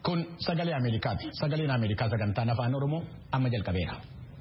Kun sagalee Ameerikaati. Sagaleen Ameerikaa sagantaan afaan Oromoo amma jalqabeera.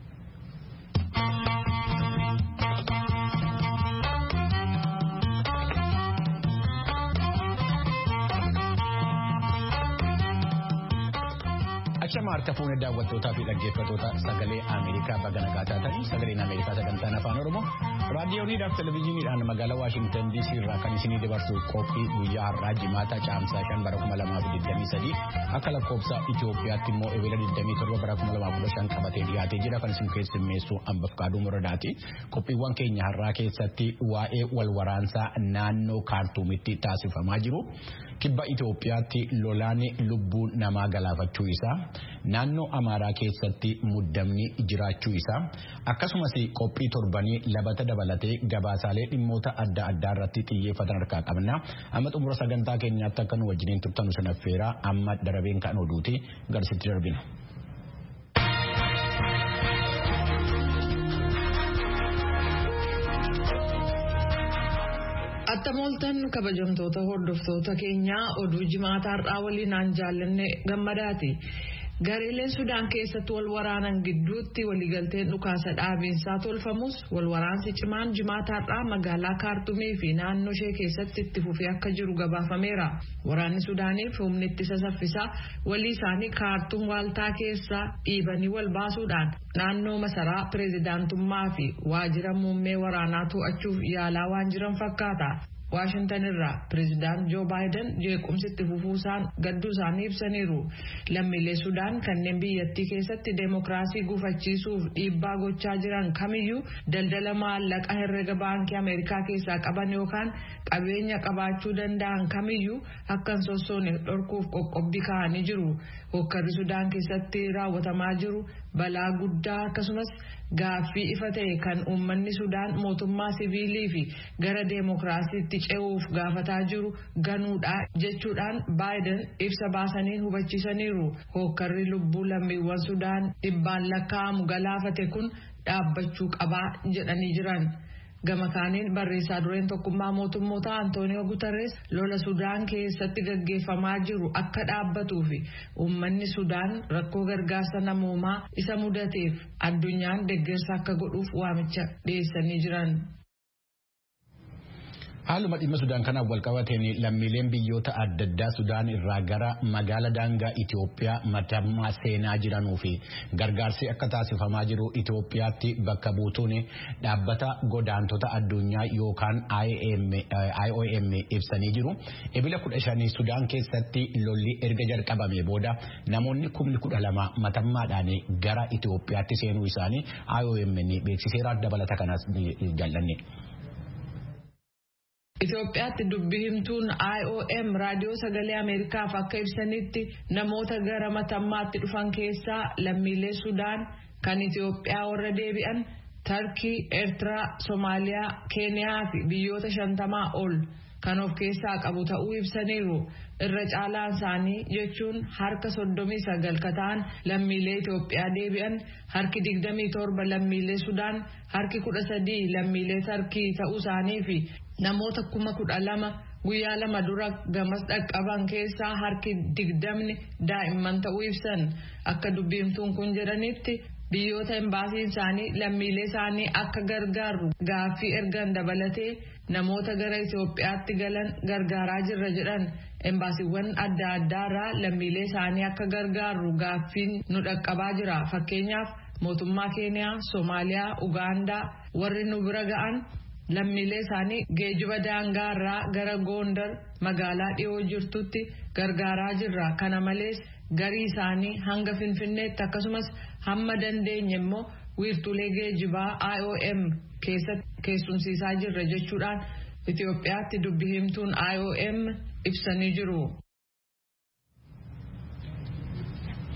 Achama harka fuunee daawwattootaa fi dhaggeeffattoota sagalee Ameerikaa baga nagaa taatanii sagaleen Ameerikaa sagantaan afaan Oromoo raadiyooniidhaaf televezyiiniidhaan magaalaa Waashingtan DC irraa kan isinii dabarsu qophii guyyaa har'aa jimaata caamsaa 5 bara 2023 akka lakkoofsa Itoophiyaatti immoo eebila 27 bara 2015 qabatee dhiyaatee jira kan isin keessummeessu Ambafqaaduu Muradaati. Qophiiwwan keenya har'aa keessatti waa'ee wal waraansaa naannoo Kaartuumitti taasifamaa jiru. Kibba Itoophiyaatti lolaani lubbuu namaa galaafachuu isaa naannoo Amaaraa keessatti muddamni jiraachuu isaa akkasumas qophii torbanii labata dabalatee gabaasaalee dhimmoota adda addaa irratti xiyyeeffatan harkaa qabna. Amma xumura sagantaa keenyaatti akka nu wajjiniin turtanu sanaffeera amma darabeen kan oduuti garsitti darbina. Attamoltan kabajamtoota hordoftoota keenyaa oduu jimaataa har'aa waliin aan jaallanne gammadaati. Gareeleen Sudaan keessatti wal waraanan gidduutti waliigalteen dhukaasa dhaabiinsaa tolfamus wal waraansi cimaan jimaataa har'aa magaalaa Kaartumii fi naannoo ishee keessatti itti fufee akka jiru gabaafameera. Waraanni Sudaaniif humni ittisa saffisaa walii isaanii Kaartum waaltaa keessaa dhiibanii wal baasuudhaan naannoo masaraa pireezidaantummaa fi waajjira muummee waraanaa to'achuuf yaalaa waan jiran fakkaata. Washington irraa pireezidaant Joo Baayiden jeequmsitti fufuusaan gadduu isaanii ibsaniiru. Lammiilee Sudaan kanneen biyyattii keessatti deemokiraasii gufachiisuuf dhiibbaa gochaa jiran kamiyyuu daldala maallaqa herrega baankii Ameerikaa keessaa qaban yookaan qabeenya qabaachuu danda'an kamiyyuu akkan sossoone dhorkuuf qoqqobbii kaa'anii jiru. Hokkarri Sudaan keessatti raawwatamaa jiru balaa guddaa akkasumas gaaffii ifa ta'e kan uummanni Sudaan mootummaa siviilii fi gara deemokiraasiitti ce'uuf gaafataa jiru ganuudha jechuudhaan Baayiden ibsa baasanii hubachiisaniiru. Hokkarri lubbuu lammiiwwan Sudaan dhibbaan lakkaa'amu galaafate kun dhaabbachuu qabaa jedhanii jiran. Gama kaaniin barreessaa dureen tokkummaa mootummoota Antooniyoo Guterres lola Sudaan keessatti gaggeeffamaa jiru akka dhaabbatuu fi uummanni Sudaan rakkoo gargaarsa namoomaa isa mudateef addunyaan deeggarsa akka godhuuf waamicha dhiyeessanii jiran. Haaluma dhimma Sudaan kanaaf walqabateen lammiileen biyyoota adda addaa Sudaan irraa gara magaala daangaa Itoophiyaa matammaa seenaa jiranuu fi gargaarsi akka taasifamaa jiru Itoophiyaatti bakka buutuun dhaabbata godaantota addunyaa yookaan IOM ibsanii jiru. Ebila 15 Sudaan keessatti lolli erga jalqabame booda namoonni 12,000 matammaadhaan gara Itoophiyaatti seenuu isaanii IOM beeksiseera. Dabalata kanas jaallanne. Itoophiyaatti dubbii himtuun IOM raadiyoo sagalee Ameerikaaf akka ibsanitti namoota gara matammaatti dhufan keessaa lammiilee Sudaan kan Itoophiyaa warra deebi'an Tarkii, Eertiraa, Somaaliyaa, Keeniyaa fi biyyoota 50 ol kan of keessaa qabu ta'uu ibsaniiru. Irra caalaan isaanii jechuun harka 39 ka ta'an lammiilee Itoophiyaa deebi'an, harki 27 lammiilee Sudaan, harki 13 lammiilee Tarkii ta'uu isaanii fi namoota 12,000 guyyaa lama dura gamas dhaqqaban keessaa harki 20 daa'imman ta'uu ibsan. Akka dubbiimtuun kun jedhanitti biyyoota embaasiin isaanii lammiilee isaanii akka gargaaru gaaffii ergan dabalatee namoota gara Itoophiyaatti galan gargaaraa jirra jedhan. Embaasiiwwan adda addaarraa lammiilee isaanii akka gargaaru gaaffiin nu dhaqqabaa jira. Fakkeenyaaf mootummaa Keeniyaa, Somaaliyaa, Ugaandaa warri nu bira ga'an lammiilee isaanii geejjiba daangaarraa gara Gondar magaalaa dhiyoo jirtutti gargaaraa jirra. Kana malees garii isaanii hanga Finfinneetti akkasumas hamma dandeenye immoo wiirtuulee geejjibaa IOM keessatti keessumsiisaa jirra jechuudhaan Itoophiyaatti dubbii himtuun IOM ibsanii jiru.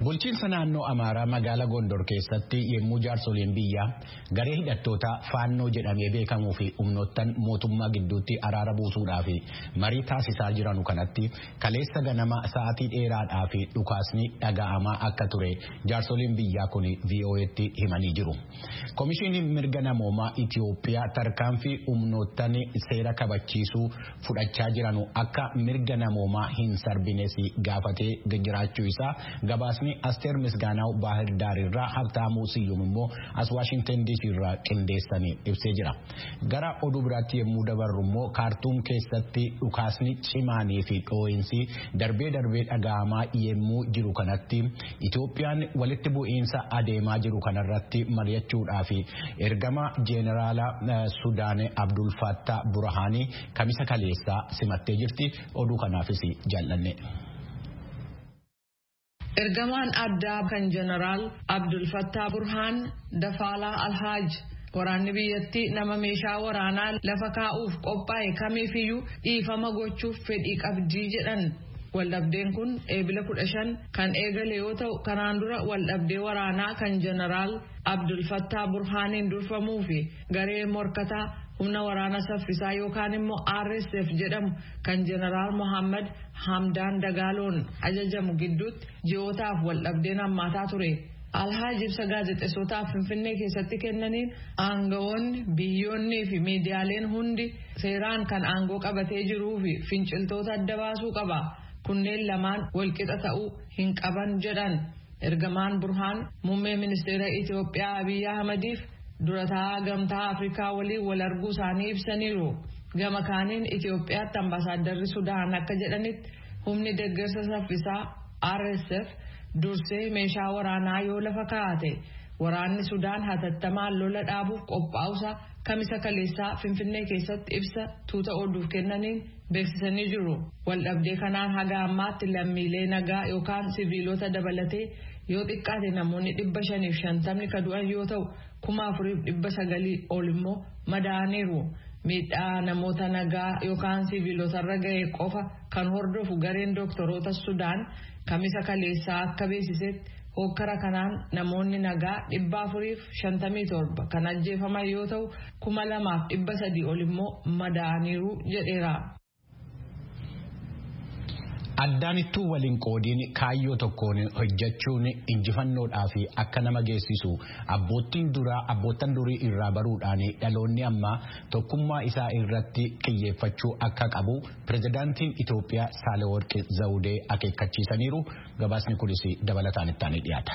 Bulchiinsa naannoo Amaaraa magaalaa Gondor keessatti yemmuu jaarsoliin biyyaa garee hidhattoota faannoo jedhamee beekamuu fi humnoottan mootummaa gidduutti araara buusuudhaaf marii taasisaa jiranu kanatti kaleessa ganama sa'aatii dheeraadhaa fi dhukaasni dhaga'amaa akka ture jaarsoliin biyyaa kun VOA'tti himanii jiru. Komishiiniin mirga namoomaa Itiyoophiyaa tarkaanfii humnoottan seera kabachiisuu fudhachaa jiranu akka mirga namoomaa hin sarbines gaafatee jiraachuu isaa gabaasni Asteer Misgaanaw Baahir Daarirraa Habtaamuu Siyyum immoo as Waashingtan DC irraa qindeessanii ibsee jira. Gara oduu biraatti yemmuu dabarru immoo Kaartuum keessatti dhukaasni cimaanii fi dhoo'insi darbee dhaga'amaa yemmuu jiru kanatti Itoophiyaan walitti bu'iinsa adeemaa jiru kanarratti mari'achuudhaa fi ergama Jeeneraala Sudaan Abdul Fattah Burhaanii kamisa kaleessaa simattee jirti. Oduu kanaafis jaallanne. Ergamaan addaa kan Jeneraal Abdul Fattah Burhaan Dafaalaa Alhaaj waraanni biyyattii nama meeshaa waraanaa lafa kaa'uuf qophaa'e kamiifiyyuu dhiifama gochuuf fedhii qabdii jedhan. Waldhabdeen kun eebila 15 kan eegale yoo ta'u kanaan dura waldhabdee waraanaa kan Jeneraal Abdul Fattah Burhaaniin durfamuu fi garee morkataa humna waraana saffisaa yookaan immoo RSF jedhamu kan Jeneraal Mohammad Hamdaan Dagaaloon ajajamu gidduutti ji'ootaaf waldhabdeen hammaataa ture. Alhaaj ibsa gaazexeessotaaf Finfinnee keessatti kennaniin aangawoonni biyyoonnii fi miidiyaaleen hundi seeraan kan aangoo qabatee jiruu fi finciltoota adda baasuu qaba. Kunneen lamaan walqixa ta'uu hin qaban jedhan. Ergamaan Burhaan muummee ministeera Itiyoophiyaa Abiy Ahmadiif durataa gamtaa Afrikaa waliin wal arguu isaanii ibsaniiru. Gama kaaniin Itiyoophiyaatti ambaasaaddarri Sudaan akka jedhanitti humni deeggarsa saffisaa RSF dursee meeshaa waraanaa yoo lafa kaa'ate waraanni Sudaan hatattamaan lola dhaabuuf qophaa'uusaa kamisa kaleessaa Finfinnee keessatti ibsa tuuta oduuf kennaniin beeksisanii jiru. Waldhabdee kanaan haga ammaatti lammiilee nagaa yookaan siviilota dabalatee yoo xiqqaate namoonni 550 ka du'an yoo ta'u 4,900 ol immoo madaa'aniiru. Miidhaa namoota nagaa yookaan siviilotarra ga'e qofa kan hordofu gareen doktoroota Sudaan kamisa kaleessaa akka beeksisetti hokkara kanaan namoonni nagaa 457 kan ajjeefaman yoo ta'u 2,300 ol immoo madaa'aniiru jedheera. Addaanittuu waliin qoodiin kaayyoo tokkoon hojjechuun injifannoodhaa fi akka nama geessisu abboottan durii irraa baruudhaan dhaloonni ammaa tokkummaa isaa irratti xiyyeeffachuu akka qabu pirezidaantiin Itoophiyaa Saahilewarq Zawudee akeekkachiisaniiru. Gabaasni kunis dabalataan ittaanii dhiyaata.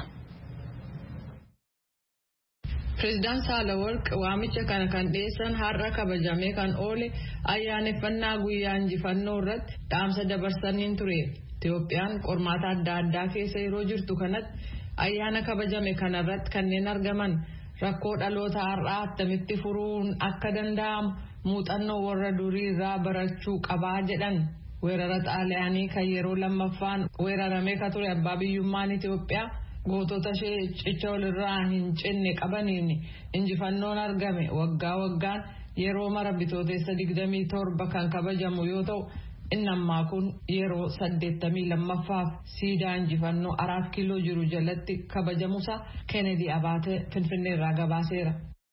Pireezidaan Saahilewarq waamicha kana kan dhiyeessan har'a kabajamee kan oole ayyaaneffannaa guyyaa injifannoo irratti dhaamsa dabarsaniin ture. Itoophiyaan qormaata adda addaa keessa yeroo jirtu kanatti ayyaana kabajame kanarratti kanneen argaman rakkoo dhaloota har'aa attamitti furuun akka danda'amu muuxannoo warra durii irraa barachuu qabaa jedhan. Weerara xaaliyaanii kan yeroo lammaffaan weeraramee ka ture abbaa biyyummaan Itoophiyaa gootota ishee cicha walirraa hin cinne qabaniin injifannoon argame waggaa waggaan yeroo mara bitootessa 27 kan kabajamu yoo ta'u inni ammaa kun yeroo 82ffaaf siidaa injifannoo 4 kiiloo jiru jalatti kabajamuusaa Kennedy Abaatee Finfinneerraa gabaaseera.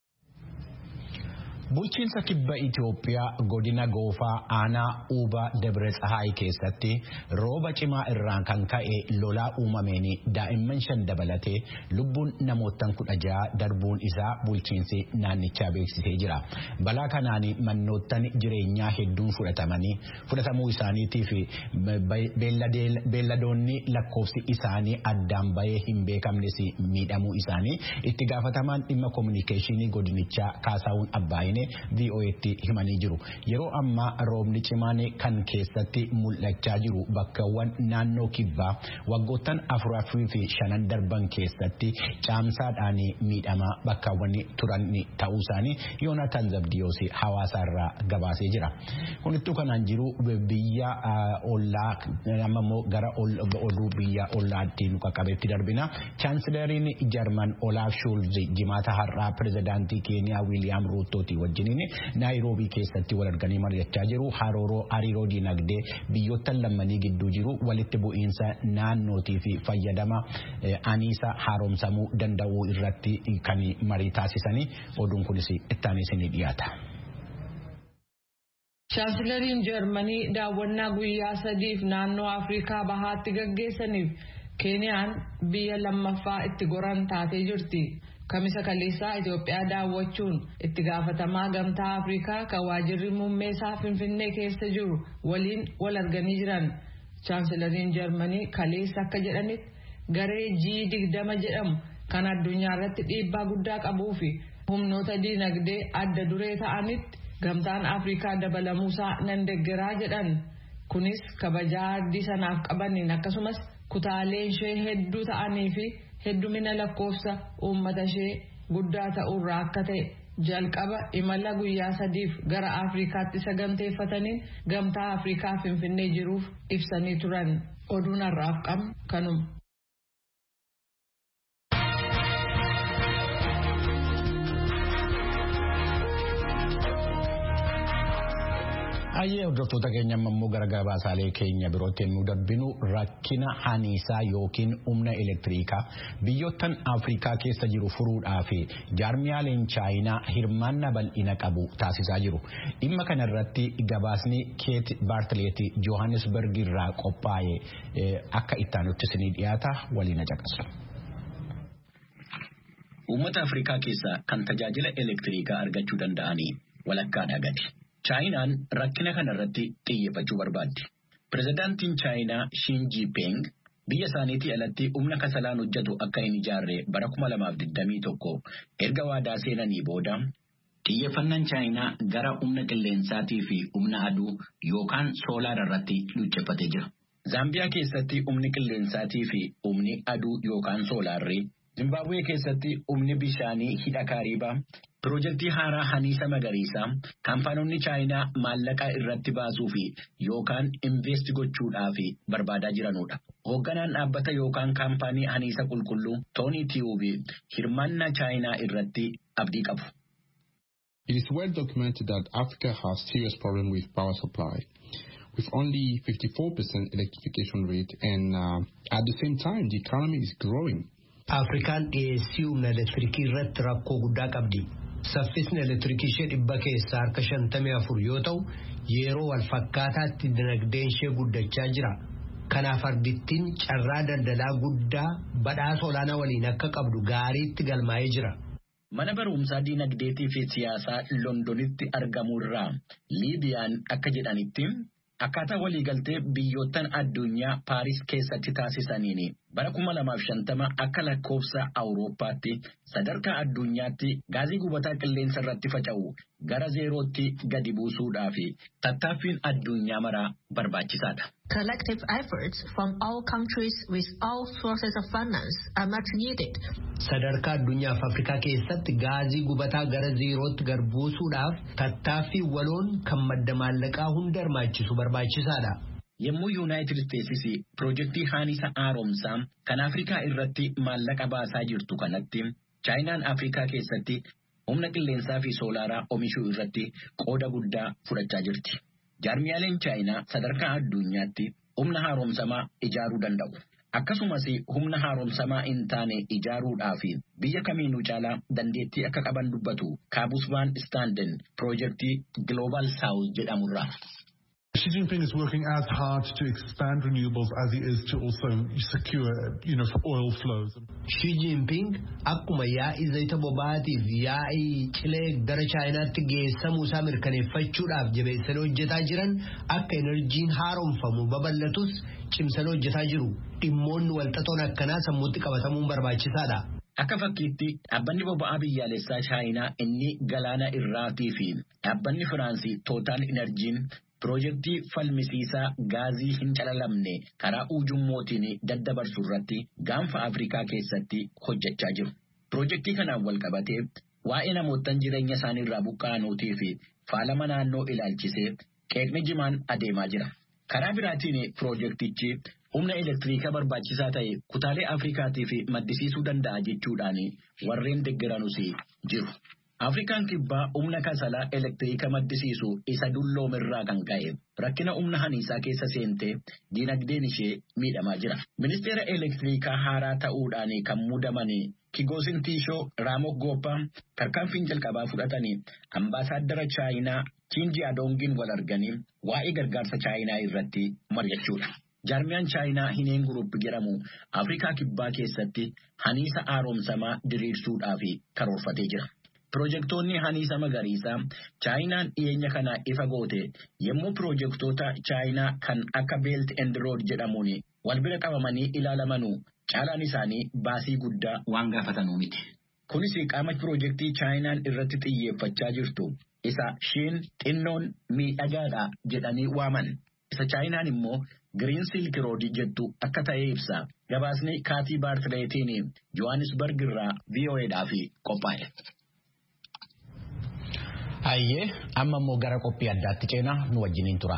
Bulchiinsa kibba Itoophiyaa godina Goofaa aanaa Uubaa Debre Tsahaay keessatti rooba cimaa irraan kan ka'e lolaa uumameen daa'imman 5 dabalatee lubbuun namoottan 16 darbuun isaa bulchiinsi naannichaa beeksisee jira. Balaa kanaan mannoottan jireenyaa hedduun fudhatamuu isaaniitii fi beelladoonni lakkoofsi isaanii addaan bahee hin beekamnes miidhamuu isaanii itti gaafatamaan dhimma kominikeeshinii godinichaa Kaasaawun Abbaayine VOA'tti himanii jiru. Yeroo ammaa roobni cimaan kan keessatti mul'achaa jiru bakkawwan naannoo kibbaa waggoottan 4 fi 5 darban keessatti caamsaadhaan miidhamaa bakkawwan turan ta'uu isaanii Yoonatan Zabdiyoos hawaasaarraa gabaasee jira. Kunittuu kanaan jiru biyya ollaa ammoo gara oduu biyya ollaatti nu qaqqabeetti darbina. Chaansilariin Jarman Olaaf Sholz jimaata har'aa pirezidaantii Keeniyaa Wiiliyaam Ruuttootii wajjiniin Naayiroobii keessatti wal arganii mari'achaa jiru. Hariiroo dinagdee biyyoota lammanii gidduu jiru walitti bu'iinsa naannootii fi fayyadama anniisaa haaromsamuu danda'uu irratti kan marii taasisanii oduun kunis ittaanis ni dhiyaata. Chaansilariin Jarmanii daawwannaa guyyaa 3 naannoo Afrikaa bahaatti gaggeessaniif Keeniyaan biyya lammaffaa itti goran taatee jirti. Kamisa kaleessaa Itoophiyaa daawwachuun itti gaafatamaa gamtaa Afrikaa kan waajjirri muummeessaa Finfinnee keessa jiru waliin wal arganii jiran. Chaansilariin Jarmanii kaleessa akka jedhanitti garee G20 jedhamu kan addunyaa irratti dhiibbaa guddaa qabuu fi humnoota dinagdee adda duree ta'anitti gamtaan Afrikaa dabalamuusaa nan deeggaraa jedhan. Kunis kabajaa ardii sanaaf qabaniin akkasumas kutaalee ishee hedduu ta'anii fi heddumina lakkoofsa uummata ishee guddaa ta'urraa akka ta'e jalqaba imala guyyaa 3 gara Afrikaatti saganteeffataniin gamtaa Afrikaa Finfinnee jiruuf ibsanii turan. Oduun har'aaf qabnu kanuma. Ayyee hordoftoota keenya immoo gara gabaasaalee keenya birootti nu darbinu rakkina anniisaa yookiin humna elektiriikaa biyyoottan Afrikaa keessa jiru furuudhaaf jaarmiyaaleen Chaayinaa hirmaannaa bal'ina qabu taasisaa jiru. Dhimma kana irratti gabaasni Keet Baartileetii Johannesburg irraa qophaa'e akka ittaanutti isinii dhiyaata waliin caqasu. Uummata Afrikaa keessa kan tajaajila elektiriikaa argachuu danda'anii walakkaadhaa gadi. Chaayinaan rakkina kana irratti xiyyeeffachuu barbaaddi. Pirezidaantiin Chaayinaa Xi Jinping biyya isaaniitii alatti humna kasalaan hojjetu akka hin ijaarre bara 2021 erga waadaa seenanii booda xiyyeeffannaan Chaayinaa gara humna qilleensaatii fi humna aduu yookaan soolaara irratti luucceeffatee jira. Zaambiyaa keessatti humni qilleensaatii fi humni aduu yookaan soolaarri, Zimbabwee keessatti humni bishaanii hidha Kaaribaa, Piroojeektii haaraa haniisa magariisaa kaampaanonni Chaayinaa maallaqaa irratti baasuu fi yookaan invest gochuudhaaf barbaadaa jiranudha. Hoogganaan dhaabbata yookaan kaampaanii haniisa qulqulluu Toonii Tiyuubi hirmaannaa Chaayinaa irratti abdii qabu. It is well documented that Africa has serious problem with power supply, with only 54% electrification rate, and at the same time the economy is growing. Afrikaan dhiyeessii humna elektirikii irratti rakkoo guddaa qabdi. Saffisni elektirikii ishee 54% yoo ta'u yeroo wal fakkaataatti dinagdeen ishee guddachaa jira. Kanaaf ardittiin carraa daldalaa guddaa badhaasa olaanaa waliin akka qabdu gaariitti galmaa'ee jira. Mana barumsaa dinagdeetii fi siyaasaa Londonitti argamu irraa Liibiyaan akka jedhanitti akkaataa waliigaltee biyyoottan addunyaa Paaris keessatti taasisaniini bara 2050 akka lakkoofsa Awurooppaatti sadarkaa addunyaatti gaazii gubataa qilleensa irratti faca'u gara zeerootti gadi buusuudhaaf tattaaffiin addunyaa maraa barbaachisaadha. Collective efforts from all countries with all sources of finance are much needed. Sadarkaa addunyaaf Afrikaa keessatti gaazii gubataa gara zeerootti gad buusuudhaaf tattaaffii waloon kan madda maallaqaa hunda hirmaachisu barbaachisaadha. Yemmuu Yuunaayitid Isteetsis piroojeektii haniisa haaromsaa kan Afrikaa irratti maallaqa baasaa jirtu kanatti Chaayinaan Afrikaa keessatti humna qilleensaa fi soolaaraa oomishuu irratti qooda guddaa fudhachaa jirti. Jaarmiyaaleen Chaayinaa sadarkaa addunyaatti humna haaromsamaa ijaaruu danda'u. Akkasumas humna haaromsamaa hin taane ijaaruudhaaf biyya kamiinuu caalaa dandeettii akka qaban dubbatu Kaabusmaan Istaanden piroojeektii Global South jedhamurraa. Xi Jinping is working as hard to expand renewables as he is to also secure, oil flows. Xi Jinping akkuma yaa'ii zayita bobaatiif yaa'ii cilee gara Chaayinaatti geessamuu isaa mirkaneeffachuudhaaf jabeessanii hojjetaa jiran akka enerjiin haaromfamu babal'atus cimsanii hojjetaa jiru. Dhimmoonni walxaxoon akkanaa sammuutti qabatamuun barbaachisaadha. Akka fakkiitti dhaabbanni boba'aa biyyaalessaa Chaayinaa inni galaana irraatii fi dhaabbanni Firaansii Tootaal Inerjiin piroojeektii falmisiisaa gaazii hin calalamne karaa ujummootiin daddabarsu irratti gaanfa Afrikaa keessatti hojjechaa jiru. Piroojeektii kanaan wal qabatee waa'ee namootan jireenya isaanii irraa buqqa'aniitii fi faalama naannoo ilaalchisee qeeqni jimaan adeemaa jira. Karaa biraatiin piroojeektichi humna elektiriikaa barbaachisaa ta'e kutaalee Afrikaatiif maddisiisuu danda'a jechuudhaan warreen deeggaranus jiru. Afrikaan kibbaa humna kasalaa elektiriika maddisiisu isa dulloomirraa kan ka'e rakkina humna haniisaa keessa seentee dinagdeen ishee miidhamaa jira. Ministeera elektiriikaa haaraa ta'uudhaan kan muudaman Kigosin Tiishoo Raamogoppaa tarkaanfiin jalqabaa fudhatanii ambaasaaddara Chaayinaa Chinji Adongin wal arganii waa'ee gargaarsa Chaayinaa irratti mari'achuudha. Jaarmiyaan Chaayinaa Hineen Guruup jedhamu Afrikaa kibbaa keessatti haniisa haaromsamaa diriirsuudhaaf karoorfatee jira. Pirojektoonni haniisa magariisaa Chaayinaan dhiyeenya kana ifa goote yommuu pirojektoota Chaayinaa kan akka Belt and Road jedhamuun wal bira qabamanii ilaalamanuu caalaan isaanii baasii guddaa waan gaafatanuu miti. Kunis qaama pirojektii Chaayinaan irratti xiyyeeffachaa jirtu isa shiin xinnoon miidhagaadha jedhanii waaman. Isa Chaayinaan immoo Green Silk Road jettu akka ta'e ibsa. Gabaasni Kaatii Baartileetiin Johannesburg irraa VOAdhaaf qophaa'e. Ayyee amma immoo gara qophii addaatti ceenaa nu wajjiniin tura.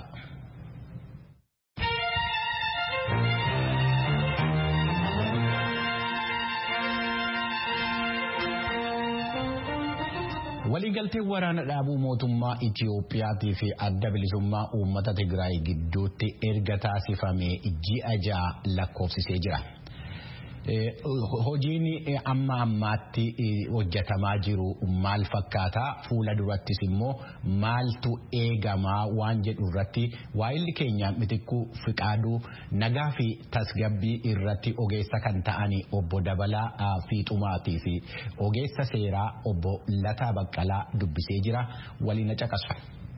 Waliigalteen waraana dhaabuu mootummaa Itiyoophiyaatii fi adda bilisummaa uummata Tigraay gidduutti erga taasifamee ji'a 6 lakkoofsisee jira. Hojiin amma ammaatti hojjetamaa jiru maal fakkaataa fuula durattis immoo maaltu eegamaa waan jedhu irratti waa'illi keenya Mitikkuu Fiqaaduu nagaa fi tasgabbii irratti ogeessa kan ta'an obbo Dabalaa Fiixumaatii fi ogeessa seeraa obbo Lataa Baqqalaa dubbisee jira waliin caqasu.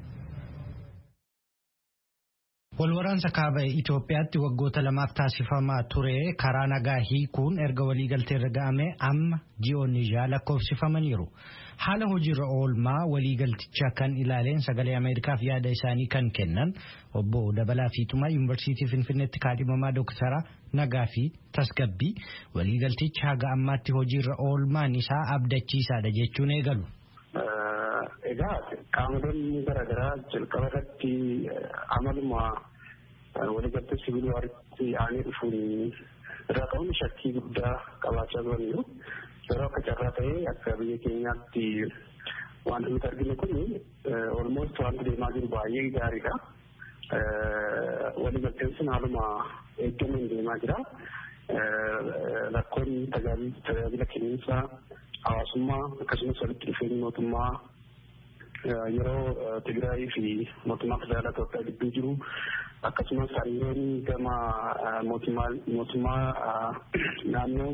Walwaraansa kaaba Itoophiyaatti waggoota 2 taasifamaa ture karaa nagaa hiikuun erga waliigaltee irra ga'ame amma ji'oonni 6 lakkoofsifamaniiru. Haala hojiirra oolmaa waliigaltichaa kan ilaaleen sagalee Ameerikaaf yaada isaanii kan kennan obbo Dabalaa Fiixumaa Yuunivarsiitii Finfinneetti kaadhimamaa Dooktara nagaa fi tasgabbii waliigaltichi haga ammaatti hojiirra oolmaan isaa abdachiisaadha jechuun eegalu. Egaa qaamoleen garaagaraa jalqaba irratti amaluma waliigaltee sibiilii walitti aanee dhufuun irraa ka'uun shakkii guddaa qabaachaa turaniiru. Yeroo akka carraa ta'ee akka biyya keenyaatti wanti nuti arginu kun almost wanti deemaa jiru baay'ee gaariidha. Waliigalteen sun haaluma eeggameen deemaa jira. Rakkoon tajaajila kenniinsa hawaasummaa akkasumas walitti dhufeenyi mootummaa yeroo Tigraay fi mootummaa federaalaa Itoophiyaa gidduu jiru akkasumas hariiroon gama mootummaa naannoo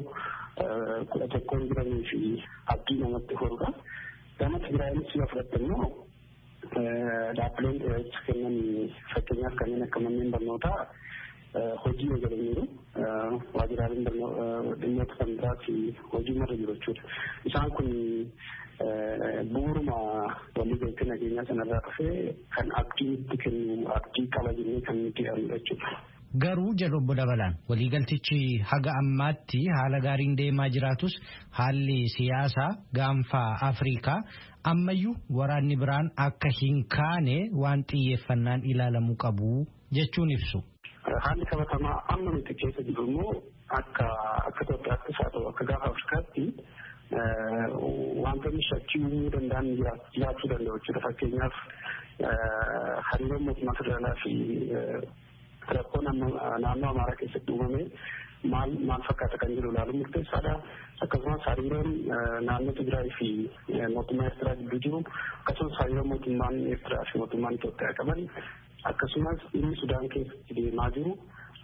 11 jiranii fi abdii namatti horudha. Gama Tigraayis yoo fudhatte immoo dhaabbileen tajaajila kennan fakkeenyaaf kanneen akka manneen barnootaa hojii eegalaniiru. Waajjiraaleen dhimmoota kan biraas hojii irra jiru jechuudha. Isaan kun bu'uuruma waliigaltee nageenyaa sanarraa dhufee kan abdii itti kennu abdii qaba jennee kan nuti arginu jechuudha. Garuu jedhu obbo Dabalaan waliigaltichi haga ammaatti haala gaariin deemaa jiraatus haalli siyaasaa gaanfa Afrikaa ammayyuu waraanni biraan akka hin kaane waan xiyyeeffannaan ilaalamuu qabu jechuun ibsu. Haalli qabatamaa amma nuti keessa jiru immoo akka Itoophiyaattis haa ta'u akka gaafa Afrikaatti wantoonni shakkii uumuu danda'an jiraachuu danda'u jechuudha. Fakkeenyaaf hariiroon mootummaa federaalaa fi rakkoon naannoo Amaaraa keessatti uumame maal fakkaata kan jedhu ilaaluun murteessaadha. Akkasumas hariiroon naannoo Tigraay fi mootummaa Eertiraa gidduu jiru akkasumas hariiroon mootummaan Eertiraa fi mootummaan Itoophiyaa qaban akkasumas inni Sudaan keessatti deemaa jiru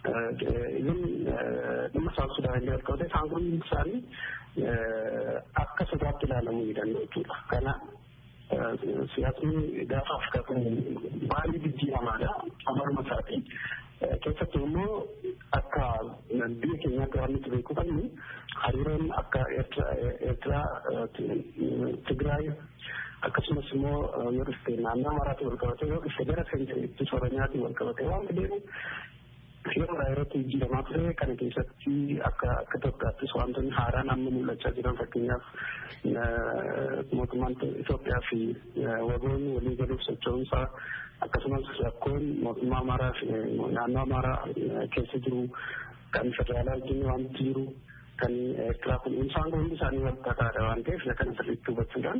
dhimma South Sudaan illee akka ta'e isaan kun isaanii akka sodaatti ilaalamuu ni danda'u jechuudha. Kana siyaasni gaafa Afrikaa kun baay'ee jijjiiramaadha amaluma isaatiin. Keessattuu immoo akka biyya keenyaatti waan nuti beekuu qabnu hariiroon akka Eertiraa Tigraay akkasumas immoo yoo dhufte naannoo Amaaraatti wal qabate yoo dhufte gara Seenteetti Oromiyaatti wal qabate waan deemu yeroo yerootti jijjiiramaa ture kana keessatti akka Itoophiyaattis wantoonni haaraan amma mul'achaa jiran fakkeenyaaf mootummaan Itoophiyaa fi wagoonni walii galuuf socho'umsaa akkasumas rakkoon mootummaa Amaaraa fi naannoo Amaaraa keessa jiru kan federaalaa wajjin wanti jiru kan Eertiraa kun isaan hundi isaanii wal tataadha waan ta'eef kana sirriitti hubachuudhaan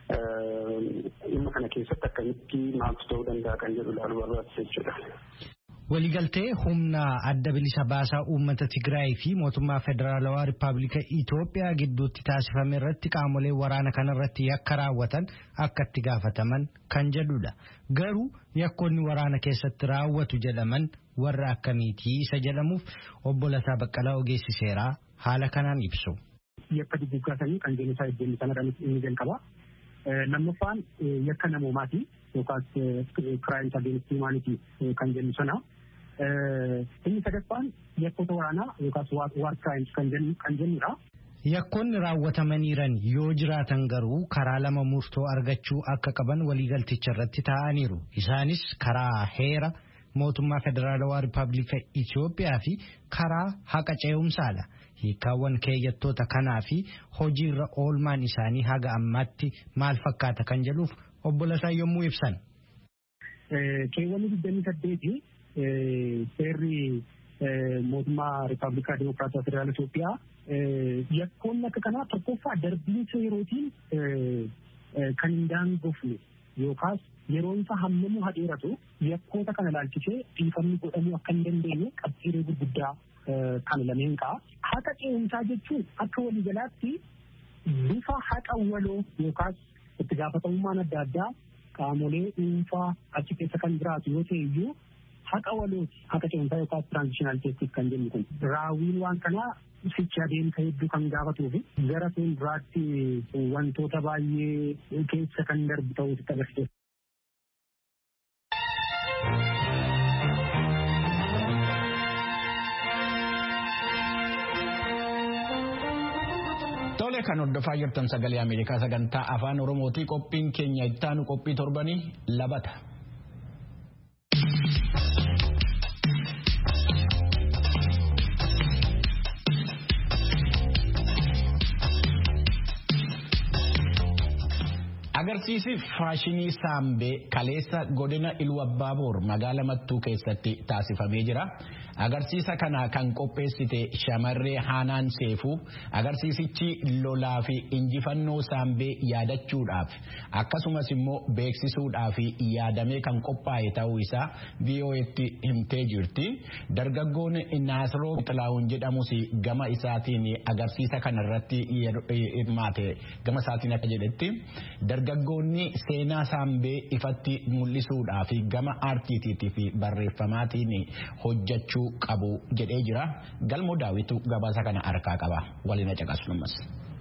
dhimma kana keessatti akkamitti maaltu ta'uu danda'a kan jedhu ilaaluu barbaachisa jechuudha. Waliigaltee humna adda bilisa baasaa uummata Tigraay fi mootummaa federaalawaa Rippaabilika Itoophiyaa gidduutti taasifame irratti qaamolee waraana kanarratti yakka raawwatan akka itti gaafataman kan jedhudha. Garuu yakkoonni waraana keessatti raawwatu jedhaman warra akkamiitii isa jedhamuuf obbo Lataa Baqqalaa ogeessi seeraa haala kanaan ibsu. Yakka duguggaasanii kan jennu isaa iddoo sanadhaan inni jalqaba. Lammaffaan yakka namoomaati yookaas crime against humanity kan jennu sana. Inni sadaffaan yakkoota waraanaa yookaas war crimes kan jennudha. Yakkoonni raawwatamaniiran yoo jiraatan garuu karaa lama murtoo argachuu akka qaban waliigalticha irratti taa'aniiru. Isaanis karaa heera mootummaa federaalawaa Rippaabilika Itoophiyaa fi karaa haqa ce'umsaadha. Hiikkaawwan keeyyattoota kanaa fi hojiirra oolmaan isaanii haga ammaatti maal fakkaata kan jedhuuf obbo Lataa yommuu ibsan. Keewwanni 28 seerri mootummaa Rippaabilikaa Dimokiraatawaa Federaalaa Itoophiyaa yakkoonni akka kanaa tokkoffaa darbiinsa yerootiin kan hin daangofne yookaas yeroon isaa hammamuu hadeeratu yakkoota kana ilaalchisee dhiifamni godhamuu akka hin dandeenye qabxiilee gurguddaa kan lameen ka'a. Haqa ce'umsaa jechuun akka waliigalaatti bifa haqa waloo yookaas itti gaafatamummaan adda addaa qaamolee dhuunfaa achi keessa kan jiraatu yoo ta'e iyyuu haqa walooti haqa ce'umsaa yookaas tiraanzishinaal jeestis kan jennu kun raawwiin waan kanaa ficha adeemsa hedduu kan gaafatuu fi gara fuulduraatti wantoota baay'ee keessa kan darbu ta'uu itti agarsiisa. Tole kan hordofaa jirtan sagalee Ameerikaa sagantaa afaan Oromooti. Qophiin keenya ittaanu qophii torbanii labata. Agarsiisi faashinii saambee kaleessa godina Iluu Abbaaboor magaalaa Mattuu keessatti taasifamee jira. Agarsiisa kana kan qopheessite shamarree Haanaan Seefuu agarsiisichi lolaa fi injifannoo saambee yaadachuudhaaf akkasumas immoo beeksisuudhaaf yaadamee kan qophaa'e ta'uu isaa VOA'tti himtee jirti. Dargaggoon Naasiroo Xilaawun jedhamus gama isaatiin agarsiisa kana irratti hirmaate gama isaatiin akka jedhetti dargaggoonni seenaa saambee ifatti mul'isuudhaaf gama aartiitii fi barreeffamaatiin hojjechuu qabu jedhee jira. Galmoo Daawitu gabaasa kana harkaa qaba. Waliin caqasumas.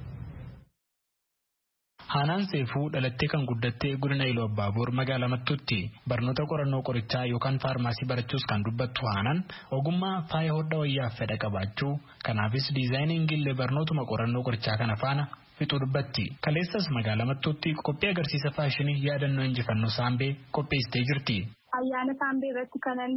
Haanaan Seefuu dhalattee kan guddattee godina Iluu Abbaaboor magaalaa Mattuutti barnoota qorannoo qorichaa yookaan faarmaasii barachuus kan dubbattu Haanaan ogummaa faaya hodhaa wayyaaf fedha qabaachuu kanaafis diizaayiniingillee barnootuma qorannoo qorichaa kana faana fixuu dubbatti. Kaleessas magaalaa Mattuutti qophii agarsiisa faashinii yaadannoo injifannoo saambee qopheessitee jirti. Ayyaana saambee irratti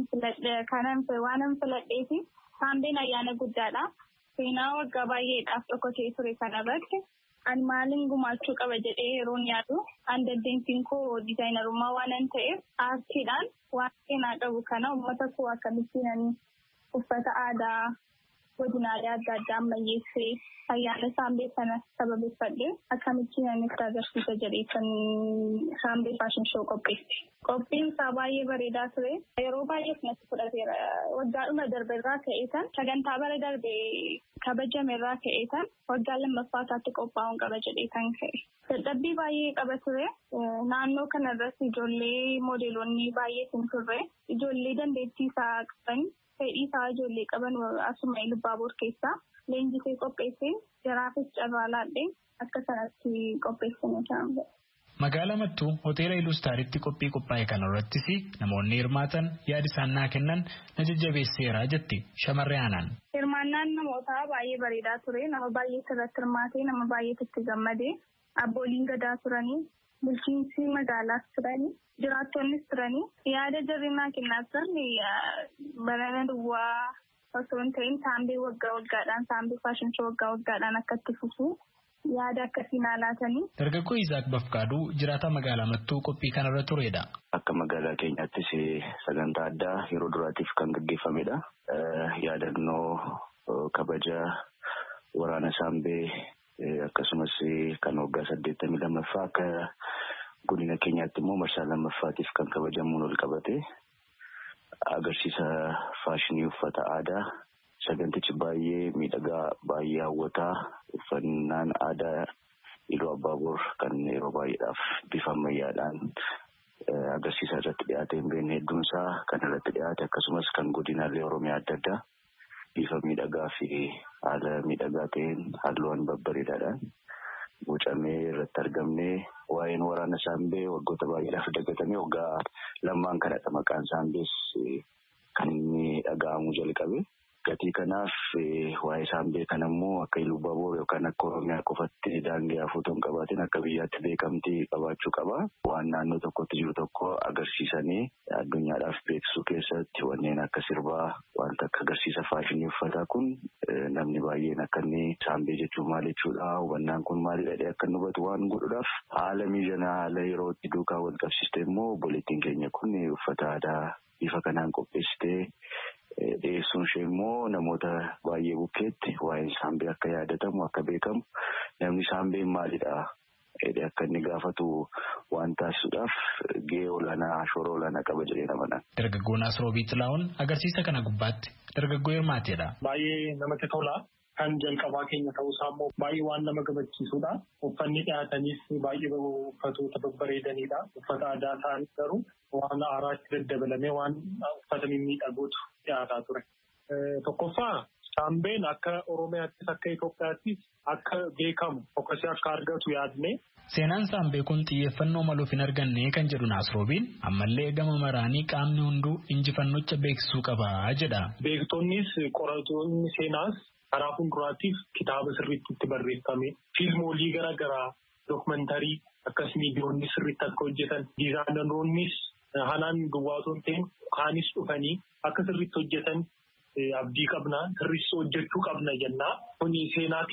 waanan filadhee fi saambeen ayyaana guddaadha. Seenaa waggaa baay'eedhaaf dhokatee ture kanarratti ani maaliin gumaachuu qaba jedhee yeroon yaadu an dandeettiin koo diizaayinarummaa waanan ta'eef aartiidhaan waan seenaa qabu kana uummata koo akkamittiin uffata aadaa godinaalee adda addaa ammayyeessee ayyaana saambee kana sababeeffadhee akkamittiin itti agarsiisa jedhee kan saambee faashin shoo qopheesse. Qophiin isaa baay'ee bareedaa ture. Yeroo baay'ee natti fudhateera. Waggaadhuma darbe irraa ka'eetan sagantaa bara darbe kabajame irraa ka'eetan waggaa lammaffaataatti qophaa'uun qaba jedhee kan ka'e. Dadhabbii baay'ee qaba ture. Naannoo kana irratti ijoollee moodeelonni baay'eetu turre. Ijoollee dandeettii isaa qaban fedhii isaa ijoollee qaban asuma Iluu Abbaaboor keessaa leenjisee qopheessee jaraafis carraa laadhee akka sanatti qopheessanii kan Magaalaa Mattuu hoteela Ilustaaritti qophii qophaa'e kana irrattis namoonni hirmaatan yaada isaan naa kennan na jajjabeesseera jetti shamarree Haanaan. Hirmaannaan namootaa baay'ee bareedaa ture. Nama baay'ee irratti hirmaatee nama baay'eetu itti gammadee abbooliin gadaa turanii bulchiinsi magaalaas turanii jiraattonnis turanii yaada jarri naa kennaa turan barana duwwaa osoo hin ta'in saambee waggaa waggaadhaan saambee faashin shoo waggaa waggaadhaan akka itti fufu yaada akkasii naa laatanii. Dargaggoo Isaak Bafqaaduu jiraata magaalaa Mattuu qophii kanarra turedha. Akka magaalaa keenyaattis sagantaa addaa yeroo duraatiif kan gaggeeffamedha. Yaadannoo kabaja waraana saambee akkasumas kan waggaa 82ffaa akka godina keenyaatti immoo marsaa lammaffaatiif kan kabajamuun ol qabate agarsiisa faashinii uffata aadaa sagantichi baay'ee miidhagaa baay'ee hawwataa uffannaan aadaa Iluu Abbaaboor kan yeroo baay'eedhaaf bifa ammayyaadhaan agarsiisa irratti dhiyaate hin beekne hedduunsaa kan irratti dhiyaate akkasumas kan godinaalee Oromiyaa adda addaa bifa miidhagaa fi haala miidhagaa ta'een halluuwwan babbareedaadhaan bocamee irratti argamne waa'een waraana Saambee waggoota baay'eedhaaf dagatamee waggaa lamaan kanadha maqaan Saambees kan inni dhaga'amuu jalqabe. Gatii kanaaf waa'ee Saambee kanammoo akka Iluu Abbaaboor yookaan akka Oromiyaa qofatti daangee hafuutoon qabaatiin akka biyyaatti beekamtii qabaachuu qaba. Waan naannoo tokkotti jiru tokko agarsiisanii addunyaadhaaf beeksisuu keessatti wanneen akka sirbaa wanta akka agarsiisa faashinii uffataa kun namni baay'een akka inni Saambee jechuun maal jechuudha hubannaan kun maalidha akka inni hubatu waan godhuudhaaf haala mijataa haala yerootti duukaa wal qabsiiste immoo obboleettiin keenya kun uffata aadaa bifa kanaan qopheessitee dhiyeessuun ishee immoo namoota baay'ee bukkeetti waa'een Saambee akka yaadatamu akka beekamu namni Saambeen maalidha akka inni gaafatu waan taasisuudhaaf gahee olaanaa shoora olaanaa qaba jedhee amanaa. Dargaggoon Asroobii Xilaa'oon agarsiisa kana gubbaatti dargaggoo hirmaateedha. Baay'ee namatti tola. Kan jalqabaa keenya ta'uusaa immoo baay'ee waan nama gammachiisudha. Uffanni dhiyaatanis baay'ee uffatoota babbareedanidha. Uffata aadaa ta'an garuu waan haaraatti daddabalamee waan uffata mimmiidhagootu dhiyaataa ture. Tokkoffaa Saambeen akka Oromiyaattis akka Itoophiyaattis akka beekamu fokkasee akka argatu yaadne. Seenaan Saambee kun xiyyeeffannoo maluuf hin arganne kan jedhu Asroobiin ammallee gama maraanii qaamni hunduu injifannocha beeksisuu qaba jedha. Beektonnis qoratoonni seenaas karaa fuulduraatiif kitaaba sirriitti itti barreeffame fiilmoolii garaagaraa dookumentarii akkas miidiyoonni sirriitti akka hojjetan diizaayinaroonnis hanaan duwwaatoon ta'in kaanis dhufanii akka sirriitti hojjetan abdii qabna sirriitti hojjechuu qabna jennaa kuni seenaa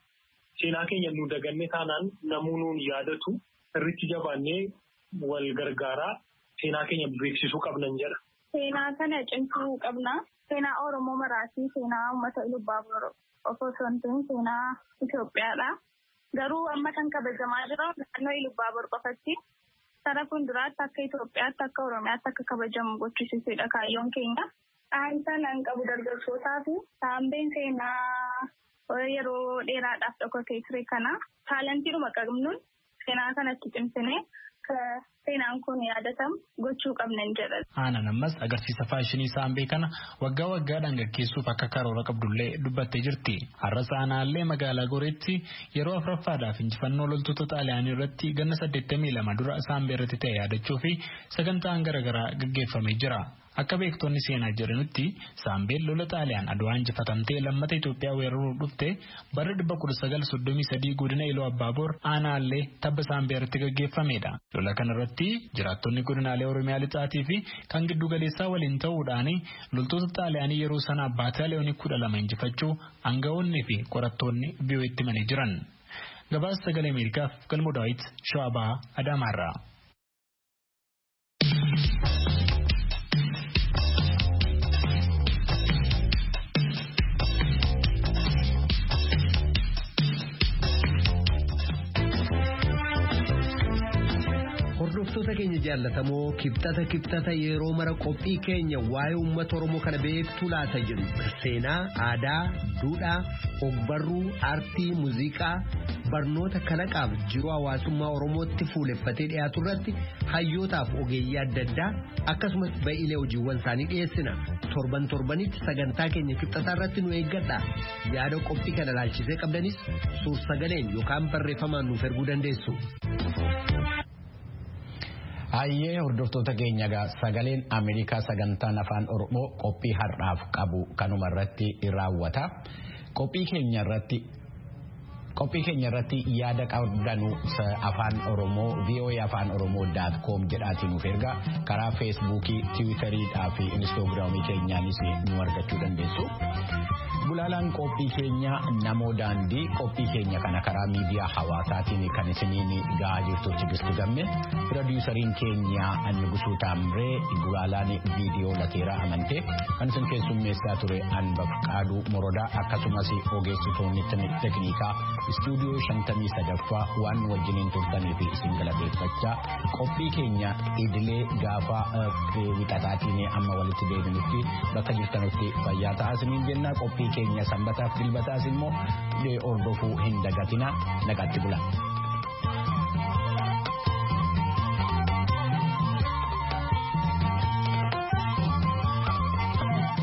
keenya nu daganne taanaan namuu nuun yaadatu sirriitti jabaannee wal gargaaraa seenaa keenya beeksisuu qabnan jedha. Seenaa kana cimsuu qabna. Seenaa Oromoo maraatii seenaa uummata Iluu Abbaaboor osoo hin ta'in seenaa Itoophiyaadha. Garuu amma kan kabajamaa jira naannoo Iluu Abbaaboor qofatti sara fuulduraatti akka Itoophiyaatti akka Oromiyaatti akka kabajamu gochisiisuudha kaayyoon keenya. Aansaan an qabu dargaggootaa fi Saambeen seenaa yeroo dheeraadhaaf dhokatee ture kana taalantiidhuma qabnuun seenaa kanatti cimsinee seenaan kun yaadatamu gochuu qabnan jedha. Aanaan ammas agarsiisa faashinii Saambee kana waggaa waggaadhaan gaggeessuuf akka karoora qabdullee dubbattee jirti. Har'as aanaallee magaalaa Goreetti yeroo afuraffaadhaaf injifannoo loltoota Xaaliyaanii irratti ganna 82 dura Saambee irratti ta'e yaadachuu fi sagantaan garaagaraa gaggeeffamee jira. Akka beektonni seenaa jedhanitti Saambeen lola Xaaliyaan Adwaa injifatamtee lammata Itoophiyaa weeraruu dhufte bara 1933 godina Iluu Abbaaboor aanaallee tabba Saambee irratti gaggeeffamedha. Lola kanarratti jiraattonni godinaalee Oromiyaa lixaatii fi kan giddu galeessaa waliin ta'uudhaan loltoota Xaaliyaanii yeroo sana baataaliyoonii 12 injifachuu aangawoonni fi qorattoonni biyyooti himanii jiran. Gabaasa Sagalee Ameerikaaf Galmoo Daawit Shawaa Adaamaarraa. Hordoftoota keenya jaallatamoo kibxata yeroo mara qophii keenya waa'ee uummata Oromoo kana beektuu laata jedhu seenaa, aadaa, duudhaa, ogbarruu, aartii, muuziqaa, barnoota kalaqaaf jiruu hawaasummaa Oromootti fuuleffatee dhiyaatu irratti hayyootaaf ogeeyyii adda addaa akkasumas ba'iilee hojiiwwan isaanii dhiyeessina. Torbanitti sagantaa keenya kibxataa irratti nu eeggadha. Yaada qophii kana ilaalchisee qabdanis suur-sagaleen yookaan barreeffamaan nuuf erguu dandeessu. Hayyee hordoftoota keenya Sagaleen Ameerikaa sagantaan afaan Oromoo qophii har'aaf qabu kanuma irratti raawwata. Qophii keenya irratti yaada qabdanu afaan Oromoo VOA afaan Oromoo.com jedhaatiin nuuf ergaa karaa feesbuukii, tiwiitarii fi instaagiraamii keenyaanis nu argachuu dandeessu. Bulaalaan qophii keenya namoo daandii qophii keenya kana karaa miidiyaa hawaasaatiin kan isiniin gahaa jirtu Tigistuu Gammee pirodiisariin keenya Nugusuu Taamree Bulaalaan viidiyoo Lateeraa Amantee kan isin keessummeessaa ture Anbaf Qaaduu Morodaa akkasumas ogeessitoonni tekniikaa istuudiyoo 53ffaa waan wajjiniin turtanii fi isin galateeffachaa qophii keenya idilee gaafa wixataatiin amma walitti deebinutti bakka jirtanutti fayyaa ta'aa isiniin jenna. Qophii keenya sanbataaf dilbataas immoo hordofuu hin dagatina. Nagaatti bulaa.